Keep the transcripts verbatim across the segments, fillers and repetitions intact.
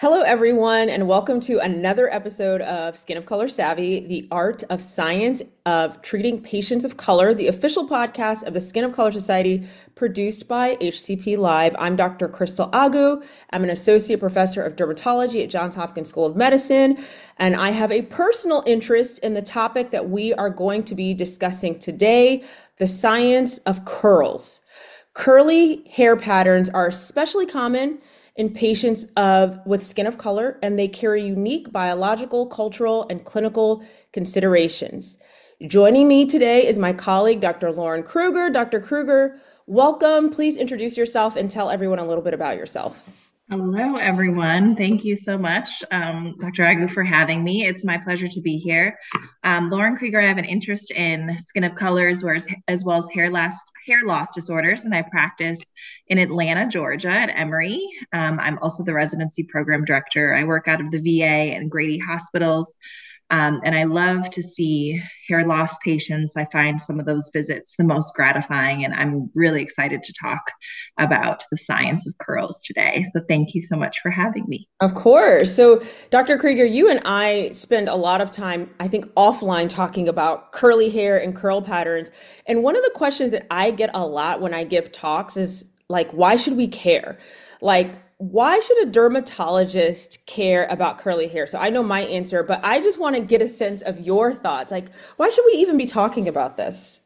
Hello, everyone, and welcome to another episode of Skin of Color Savvy, the art of science of treating patients of color, the official podcast of the Skin of Color Society, produced by H C P Live. I'm Doctor Crystal Agu. I'm an associate professor of dermatology at Johns Hopkins School of Medicine, and I have a personal interest in the topic that we are going to be discussing today, the science of curls. Curly hair patterns are especially common in patients of with skin of color, and they carry unique biological, cultural, and clinical considerations. Joining me today is my colleague, Doctor Lauren Kruger. Doctor Kruger, welcome. Please introduce yourself and tell everyone a little bit about yourself. Hello, everyone. Thank you so much, um, Doctor Agu, for having me. It's my pleasure to be here. Um, Lauren Krieger, I have an interest in skin of colors, whereas, as well as hair loss, hair loss disorders, and I practice in Atlanta, Georgia, at Emory. Um, I'm also the residency program director. I work out of the V A and Grady hospitals. Um, and I love to see hair loss patients. I find some of those visits the most gratifying, and I'm really excited to talk about the science of curls today. So thank you so much for having me. Of course. So, Doctor Krieger, you and I spend a lot of time, I think, offline talking about curly hair and curl patterns. And one of the questions that I get a lot when I give talks is like, why should we care? Like, why should a dermatologist care about curly hair? So I know my answer, but I just want to get a sense of your thoughts. Like, why should we even be talking about this?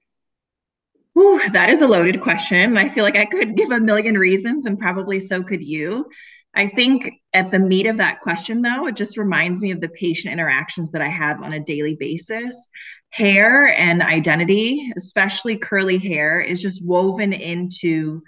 Whew, that is a loaded question. I feel like I could give a million reasons, and probably so could you. I think at the meat of that question, though, it just reminds me of the patient interactions that I have on a daily basis. Hair and identity, especially curly hair, is just woven into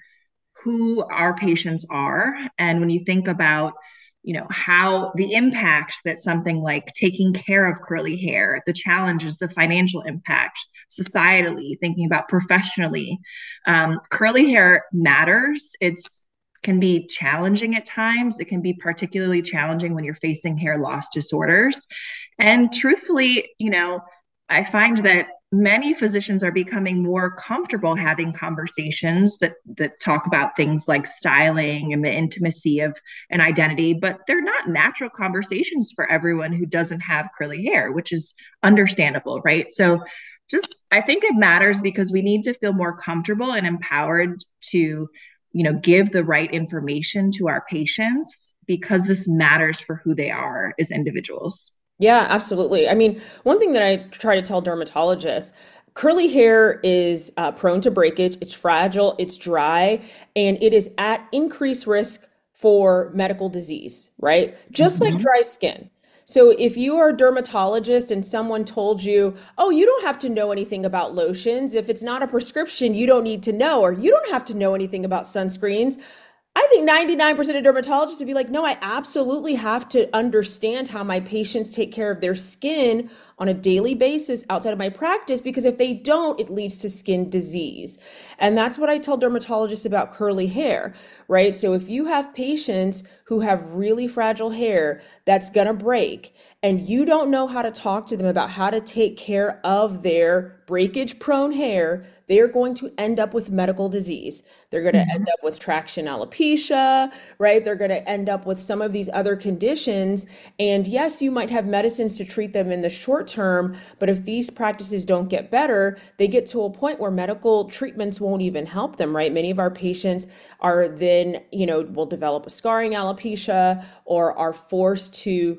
who our patients are. And when you think about, you know, how the impact that something like taking care of curly hair, the challenges, the financial impact, societally, thinking about professionally, um, curly hair matters. It's can be challenging at times. It can be particularly challenging when you're facing hair loss disorders. And truthfully, you know, I find that many physicians are becoming more comfortable having conversations that that talk about things like styling and the intimacy of an identity, but they're not natural conversations for everyone who doesn't have curly hair, which is understandable, right? So just I think it matters because we need to feel more comfortable and empowered to, you know, give the right information to our patients because this matters for who they are as individuals. Yeah, absolutely. I mean, one thing that I try to tell dermatologists, curly hair is uh, prone to breakage, it's fragile, it's dry, and it is at increased risk for medical disease, right? Just like Mhm. dry skin. So if you are a dermatologist and someone told you, oh, you don't have to know anything about lotions. If it's not a prescription, you don't need to know, or you don't have to know anything about sunscreens. I think ninety-nine percent of dermatologists would be like, no, I absolutely have to understand how my patients take care of their skin on a daily basis outside of my practice because if they don't, it leads to skin disease. And that's what I tell dermatologists about curly hair, right? So if you have patients who have really fragile hair that's going to break and you don't know how to talk to them about how to take care of their breakage prone hair, they're going to end up with medical disease. They're going to end Mhm. up with traction alopecia, right? They're going to end up with some of these other conditions. And yes, you might have medicines to treat them in the short term, but if these practices don't get better, they get to a point where medical treatments won't even help them, right? Many of our patients are then, you know, will develop a scarring alopecia or are forced to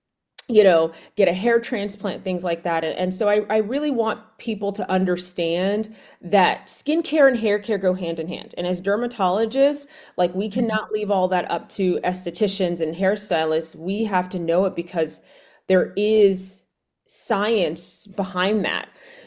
you know, get a hair transplant, things like that. And, and so I, I really want people to understand that skincare and hair care go hand in hand. And as dermatologists, like we Mhm. cannot leave all that up to estheticians and hairstylists. We have to know it because there is science behind that.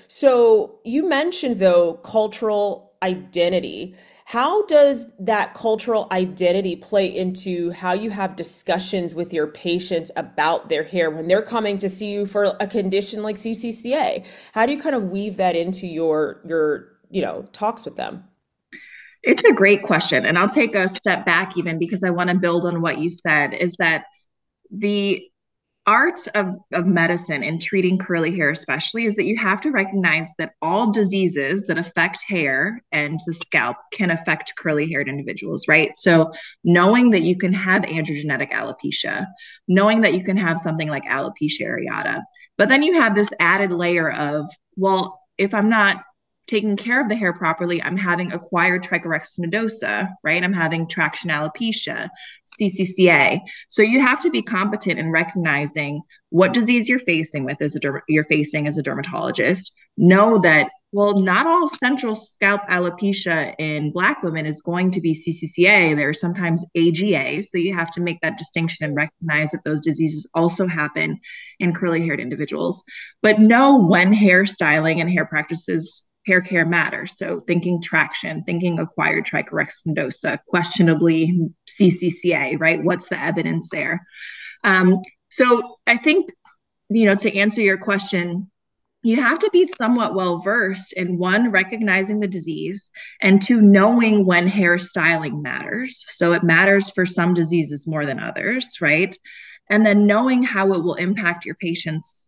So you mentioned though cultural identity. How does that cultural identity play into how you have discussions with your patients about their hair when they're coming to see you for a condition like C C C A? How do you kind of weave that into your your, you know, talks with them? It's a great question. And I'll take a step back even because I want to build on what you said is that the art of, of medicine and treating curly hair especially is that you have to recognize that all diseases that affect hair and the scalp can affect curly haired individuals, right? So knowing that you can have androgenetic alopecia, knowing that you can have something like alopecia areata, but then you have this added layer of, well, if I'm not taking care of the hair properly, I'm having acquired trichorex nodosa, right? I'm having traction alopecia, C C C A. So you have to be competent in recognizing what disease you're facing with as a derm- you're facing as a dermatologist. Know that, well, not all central scalp alopecia in Black women is going to be C C C A. There's sometimes A G A. So you have to make that distinction and recognize that those diseases also happen in curly haired individuals. But know when hairstyling and hair practices hair care matters. So thinking traction, thinking acquired trichorex nodosa, questionably C C C A, right? What's the evidence there? Um, so I think, you know, to answer your question, you have to be somewhat well versed in one, recognizing the disease, and two, knowing when hair styling matters. So it matters for some diseases more than others, right? And then knowing how it will impact your patient's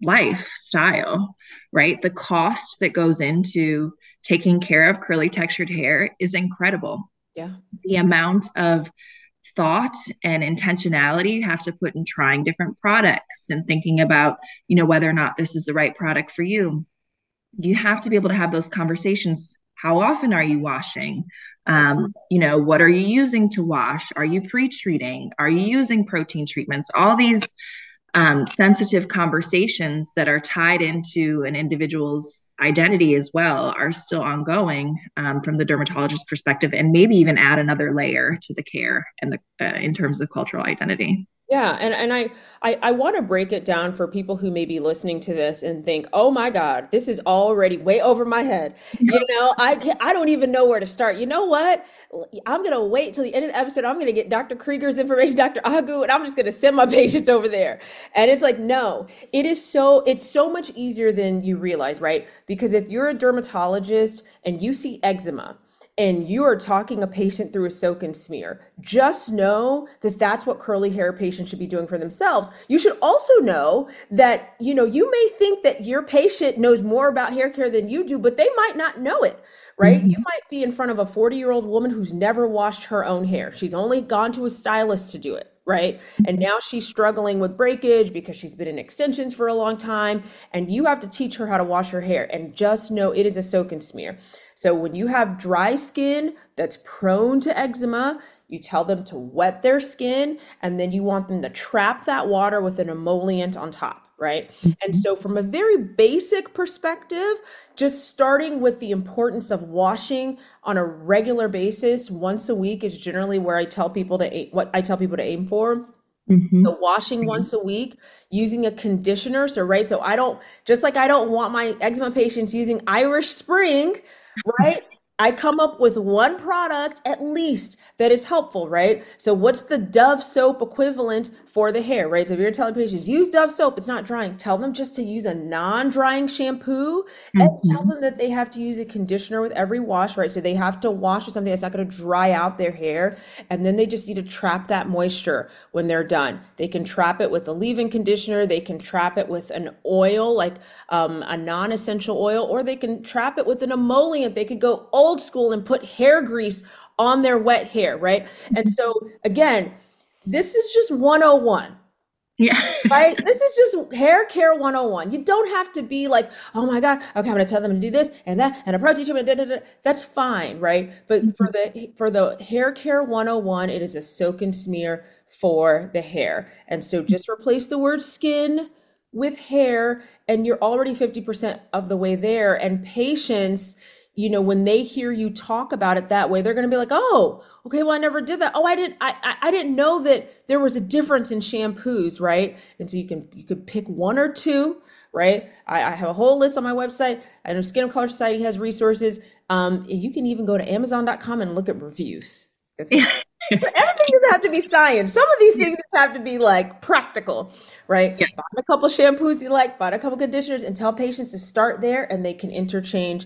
lifestyle, right? The cost that goes into taking care of curly textured hair is incredible. Yeah. The amount of thought and intentionality you have to put in trying different products and thinking about, you know, whether or not this is the right product for you. You have to be able to have those conversations. How often are you washing? Um, you know, what are you using to wash? Are you pre-treating? Are you using protein treatments? All these um, sensitive conversations that are tied into an individual's identity as well are still ongoing um, from the dermatologist perspective, and maybe even add another layer to the care and the uh, in terms of cultural identity. Yeah, and and I I, I want to break it down for people who may be listening to this and think, "Oh my God, this is already way over my head." You know, I can I don't even know where to start. You know what? I'm gonna wait till the end of the episode. I'm gonna get doctor Krieger's information, doctor Agu, and I'm just gonna send my patients over there. And it's like, no, it is so it's so much easier than you realize, right? Because if you're a dermatologist and you see eczema, and you are talking a patient through a soak and smear, just know that that's what curly hair patients should be doing for themselves. You should also know that, you know, you may think that your patient knows more about hair care than you do, but they might not know it, right? You Mhm. might be in front of a forty year old woman who's never washed her own hair. She's only gone to a stylist to do it. Right. And now she's struggling with breakage because she's been in extensions for a long time. And you have to teach her how to wash her hair. And just know it is a soak and smear. So when you have dry skin that's prone to eczema, you tell them to wet their skin and then you want them to trap that water with an emollient on top, right? And Mhm. so from a very basic perspective, just starting with the importance of washing on a regular basis once a week is generally where I tell people to aim, what I tell people to aim for. Mhm. So washing once a week, using a conditioner. So, right. So I don't, just like I don't want my eczema patients using Irish Spring, right? I come up with one product at least that is helpful, right? So what's the Dove soap equivalent for the hair, right? So if you're telling patients use Dove soap, it's not drying. Tell them just to use a non-drying shampoo and tell Mhm. them that they have to use a conditioner with every wash, right? So they have to wash with something that's not going to dry out their hair. And then they just need to trap that moisture when they're done. They can trap it with a leave-in conditioner. They can trap it with an oil, like um, a non-essential oil, or they can trap it with an emollient. They could go old school and put hair grease on their wet hair, right? And so again, this is just one oh one. Yeah. Right? This is just hair care one oh one. You don't have to be like, oh my God, okay, I'm gonna tell them to do this and that and a protein treatment. Da, da, da. That's fine, right? But for the for the hair care one oh one, it is a soak and smear for the hair. And so just replace the word skin with hair, and you're already fifty percent of the way there. And patience, you know, when they hear you talk about it that way, they're going to be like, oh, okay, well, I never did that. Oh, I didn't, I, I, I didn't know that there was a difference in shampoos, right? And so you can, you could pick one or two, right? I, I have a whole list on my website. I know Skin of Color Society has resources. Um, and you can even go to amazon dot com and look at reviews. Okay. Yeah. But everything doesn't have to be science. Some of these things just have to be like practical, right? Yeah. Find a couple shampoos you like, find a couple conditioners, and tell patients to start there and they can interchange.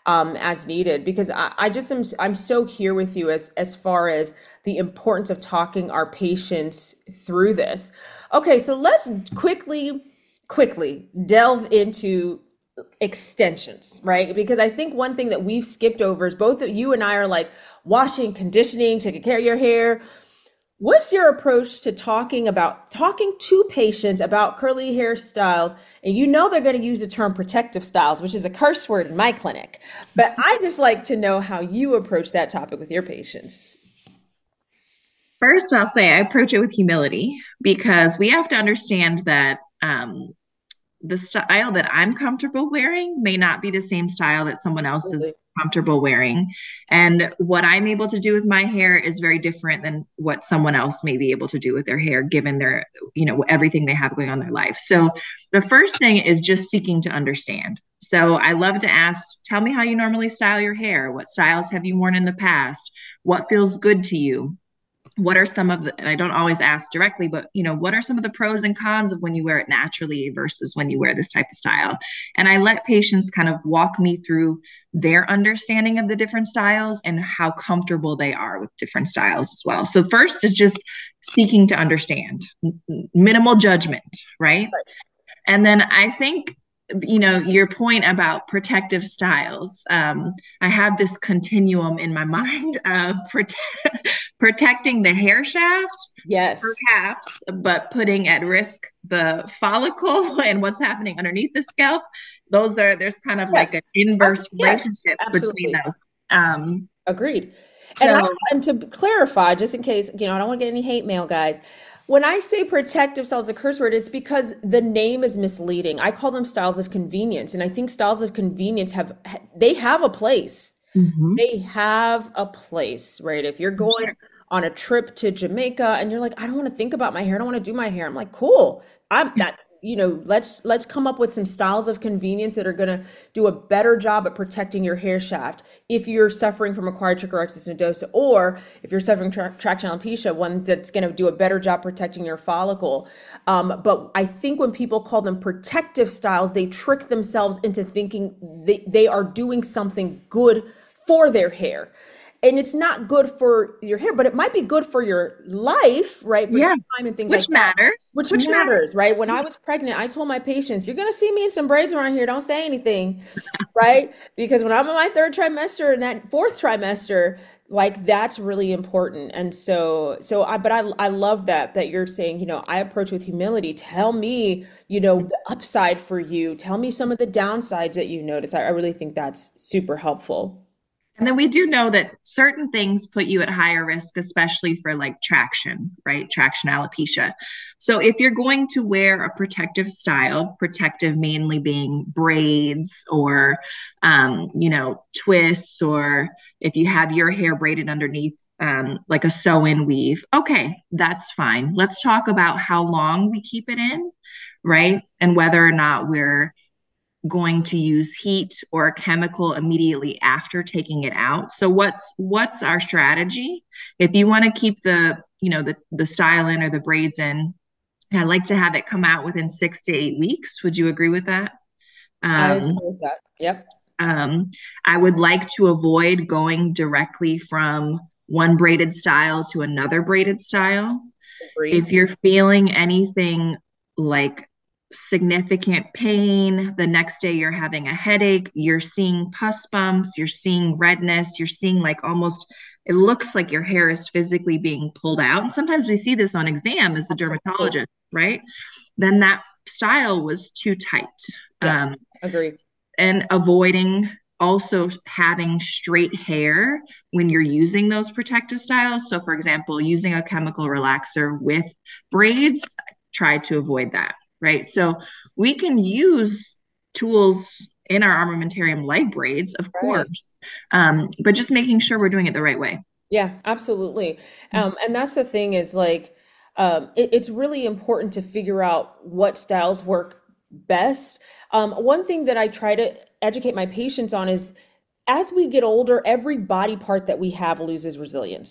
um, as needed, because I, I just am I'm so here with you as as far as the importance of talking our patients through this. Okay, so let's quickly quickly delve into extensions, right? Because I think one thing that we've skipped over is both of you and I are like washing, conditioning, taking care of your hair. What's your approach to talking about talking to patients about curly hairstyles? And you know they're going to use the term protective styles, which is a curse word in my clinic. But I just like to know how you approach that topic with your patients. First, I'll say I approach it with humility because we have to understand that um, the style that I'm comfortable wearing may not be the same style that someone else is Absolutely. comfortable wearing. And what I'm able to do with my hair is very different than what someone else may be able to do with their hair, given their, you know, everything they have going on in their life. So the first thing is just seeking to understand. So I love to ask, tell me how you normally style your hair. What styles have you worn in the past? What feels good to you? What are some of the, and I don't always ask directly, but you know, what are some of the pros and cons of when you wear it naturally versus when you wear this type of style? And I let patients kind of walk me through their understanding of the different styles and how comfortable they are with different styles as well. So first is just seeking to understand, minimal judgment, right? And then I think, you know, your point about protective styles, um, I have this continuum in my mind of prote- protecting the hair shaft, Yes, perhaps, but putting at risk the follicle and what's happening underneath the scalp. Those are, there's kind of like yes, an inverse Abs- yes, relationship between absolutely. those. Um, Agreed. And I so, and to clarify, just in case, you know, I don't want to get any hate mail, guys. When I say protective styles, a curse word, it's because the name is misleading. I call them styles of convenience, and I think styles of convenience have they have a place. mhm, They have a place, right? If you're for going sure. on a trip to Jamaica and you're like, I don't want to think about my hair, I don't want to do my hair. I'm like, cool. I'm that, you know, let's let's come up with some styles of convenience that are going to do a better job at protecting your hair shaft. If you're suffering from acquired trichorexis nodosa, or if you're suffering tra traction alopecia, one that's going to do a better job protecting your follicle. Um, but I think when people call them protective styles, they trick themselves into thinking they, they are doing something good for their hair. And it's not good for your hair, but it might be good for your life, right? For your Yes, time and things which like that, matters, which which matters. matters, right? When I was pregnant, I told my patients, you're going to see me in some braids around here. Don't say anything, right? Because when I'm in my third trimester and that fourth trimester, like that's really important. And so, so I, but I, I love that, that you're saying, you know, I approach with humility. Tell me, you know, the upside for you. Tell me some of the downsides that you notice. I, I really think that's super helpful. And then we do know that certain things put you at higher risk, especially for like traction, right? Traction alopecia. So if you're going to wear a protective style, protective mainly being braids or, um, you know, twists, or if you have your hair braided underneath, um, like a sew-in weave, okay, that's fine. Let's talk about how long we keep it in, right? And whether or not we're going to use heat or a chemical immediately after taking it out. So what's what's our strategy? If you want to keep the, you know, the the style in or the braids in, I like to have it come out within six to eight weeks. Would you agree with that? I agree Um, with that. Yep. um, I would like to avoid going directly from one braided style to another braided style. If Agreed. you're feeling anything like significant pain, the next day you're having a headache, you're seeing pus bumps, you're seeing redness, you're seeing like almost, it looks like your hair is physically being pulled out. And sometimes we see this on exam as the Absolutely. dermatologist, right? Then that style was too tight. Yeah. Um, Agree. and avoiding also having straight hair when you're using those protective styles. So, for example, using a chemical relaxer with braids, try to avoid that, right? So, we can use tools in our armamentarium like braids, of Right. course, um, but just making sure we're doing it the right way. Yeah, absolutely. Um, and that's the thing is like, um, it, it's really important to figure out what styles work best. Um, one thing that I try to educate my patients on is as we get older, every body part that we have loses resilience.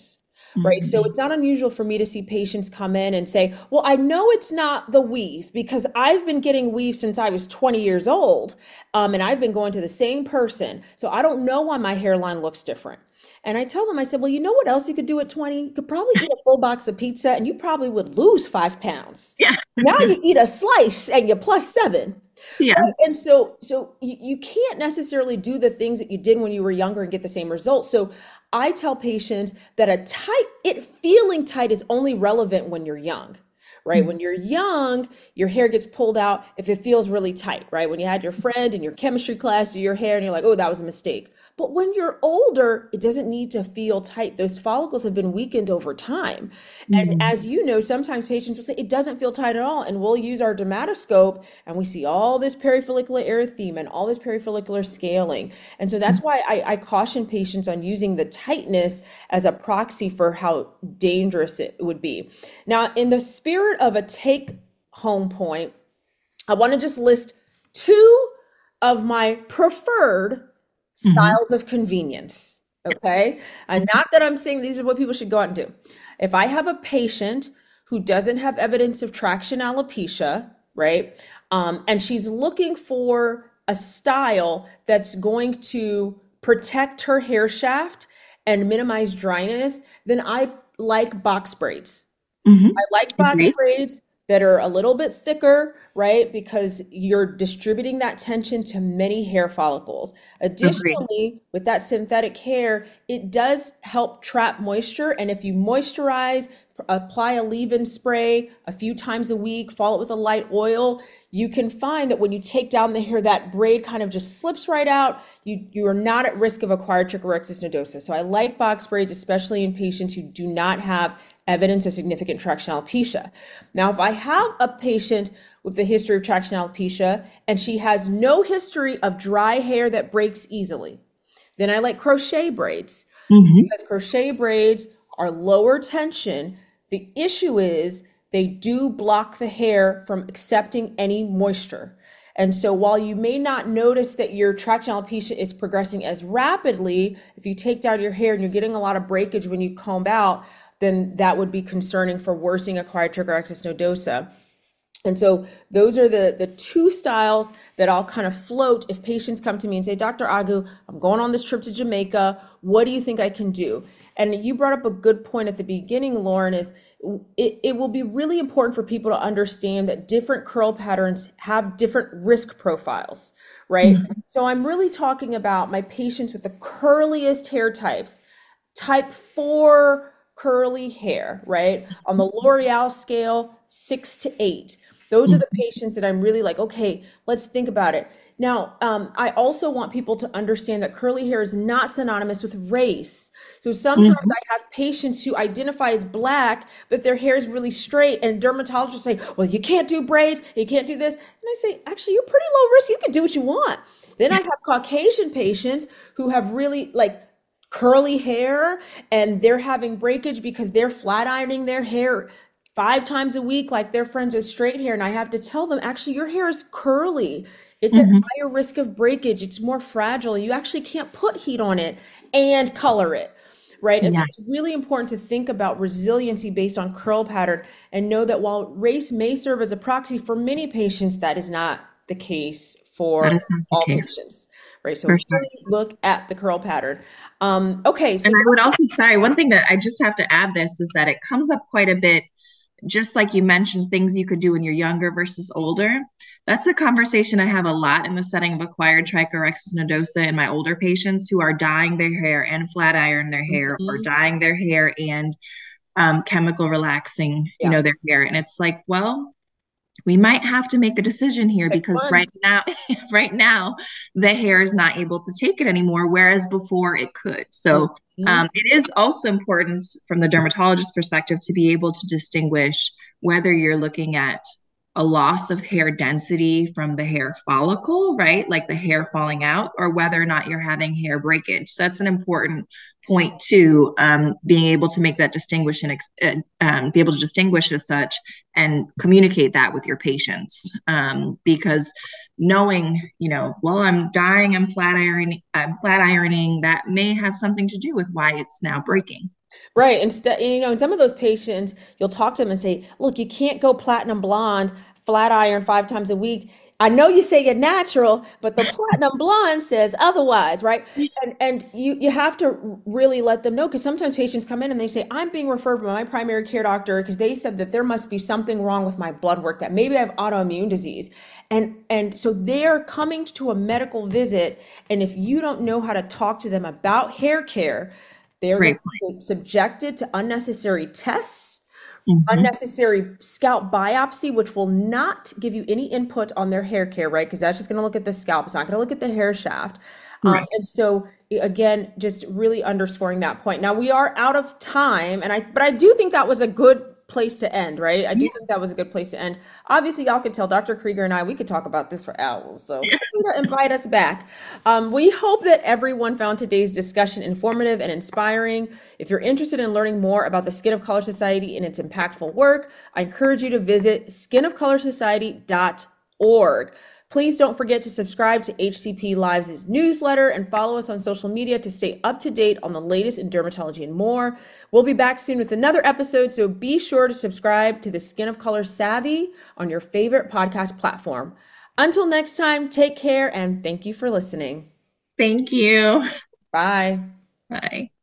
right? So Mhm. it's not unusual for me to see patients come in and say, well, I know it's not the weave because I've been getting weave since I was twenty years old, um, and I've been going to the same person. So I don't know why my hairline looks different. And I tell them, I said, well, you know what else you could do at twenty? You could probably eat a full box of pizza and you probably would lose five pounds. Yeah. Now you eat a slice and you're plus seven. Right? Yes. And so, so you, you can't necessarily do the things that you did when you were younger and get the same results. So I tell patients that a tight, it feeling tight is only relevant when you're young, right? When you're young, your hair gets pulled out if it feels really tight, right? When you had your friend in your chemistry class do your hair and you're like, oh, that was a mistake. But when you're older, it doesn't need to feel tight. Those follicles have been weakened over time. And Mhm. as you know, sometimes patients will say it doesn't feel tight at all. And we'll use our dermatoscope and we see all this perifollicular erythema and all this perifollicular scaling. And so that's why I, I caution patients on using the tightness as a proxy for how dangerous it would be. Now, in the spirit of a take home point, I want to just list two of my preferred Mhm. styles of convenience. Okay. And not that I'm saying these are what people should go out and do. If I have a patient who doesn't have evidence of traction alopecia, right? Um, and she's looking for a style that's going to protect her hair shaft and minimize dryness, then I like box braids. I Mhm. like box Agree. braids that are a little bit thicker, right? Because you're distributing that tension to many hair follicles. Agree. Additionally, with that synthetic hair, it does help trap moisture. And if you moisturize, apply a leave-in spray a few times a week, follow it with a light oil, you can find that when you take down the hair, that braid kind of just slips right out. You you are not at risk of acquired trichorexis nodosa. So I like box braids, especially in patients who do not have evidence of significant traction alopecia. Now, if I have a patient with a history of traction alopecia and she has no history of dry hair that breaks easily, then I like crochet braids Mhm. because crochet braids are lower tension. The issue is they do block the hair from accepting any moisture. And so while you may not notice that your traction alopecia is progressing as rapidly, if you take down your hair and you're getting a lot of breakage when you comb out, then that would be concerning for worsening acquired trichorexis nodosa. And so those are the the two styles that I'll kind of float if patients come to me and say, doctor Agu, I'm going on this trip to Jamaica. What do you think I can do? And you brought up a good point at the beginning, Lauren, is it, it will be really important for people to understand that different curl patterns have different risk profiles, right? Mhm. So I'm really talking about my patients with the curliest hair types, type four curly hair, right? On the L'Oreal scale, six to eight. Those are the Mhm. patients that I'm really like, okay, let's think about it. Now, um, I also want people to understand that curly hair is not synonymous with race. So sometimes Mhm. I have patients who identify as black, but their hair is really straight, and dermatologists say, well, you can't do braids, you can't do this. And I say, actually, you're pretty low risk. You can do what you want. Then I Yeah. have Caucasian patients who have really like curly hair and they're having breakage because they're flat ironing their hair five times a week like their friends with straight hair. And I have to tell them, actually, your hair is curly. It's at Mhm. higher risk of breakage. It's more fragile. You actually can't put heat on it and color it. Right. And so Yeah. it's really important to think about resiliency based on curl pattern and know that while race may serve as a proxy for many patients, that is not the case That for is not the all case, patients. Right. for So sure. really look at the curl pattern. Um, okay. So And I would also, sorry, one thing that I just have to add this is that it comes up quite a bit, just like you mentioned, things you could do when you're younger versus older. That's a conversation I have a lot in the setting of acquired trichorexis nodosa in my older patients who are dyeing their hair and flat iron their hair or Mhm. dyeing their hair and um, chemical relaxing, you Yeah, know, their hair. And it's like, well, we might have to make a decision here pick because one. right now, right now, the hair is not able to take it anymore, whereas before it could. So Mhm. um, it is also important from the dermatologist perspective to be able to distinguish whether you're looking at a loss of hair density from the hair follicle, right? Like the hair falling out, or whether or not you're having hair breakage. So that's an important point too, um, being able to make that distinguish and uh, um, be able to distinguish as such and communicate that with your patients, um, because knowing, you know, well, I'm dying, I'm flat ironing, I'm flat ironing, that may have something to do with why it's now breaking. Right. Instead, you know, in some of those patients, you'll talk to them and say, look, you can't go platinum blonde, flat iron five times a week. I know you say you're natural, but the platinum blonde says otherwise, right? And and you you have to really let them know because sometimes patients come in and they say, I'm being referred by my primary care doctor because they said that there must be something wrong with my blood work, that maybe I have autoimmune disease. And and so they're coming to a medical visit, and if you don't know how to talk to them about hair care, they're going Great to be point. sub- subjected to unnecessary tests, Hmm. unnecessary scalp biopsy, which will not give you any input on their hair care, right? Because that's just going to look at the scalp. It's not going to look at the hair shaft. Um, Right. and so, again, just really underscoring that point. Now we are out of time, and I, but I do think that was a good place to end, right? I do Yeah. think that was a good place to end. Obviously, y'all could tell Doctor Krieger and I, we could talk about this for hours. So Yeah. feel free to invite us back. Um, we hope that everyone found today's discussion informative and inspiring. If you're interested in learning more about the Skin of Color Society and its impactful work, I encourage you to visit skin of color society dot org. Please don't forget to subscribe to H C P Lives' newsletter and follow us on social media to stay up to date on the latest in dermatology and more. We'll be back soon with another episode, so be sure to subscribe to the Skin of Color Savvy on your favorite podcast platform. Until next time, take care and thank you for listening. Thank you. Bye. Bye.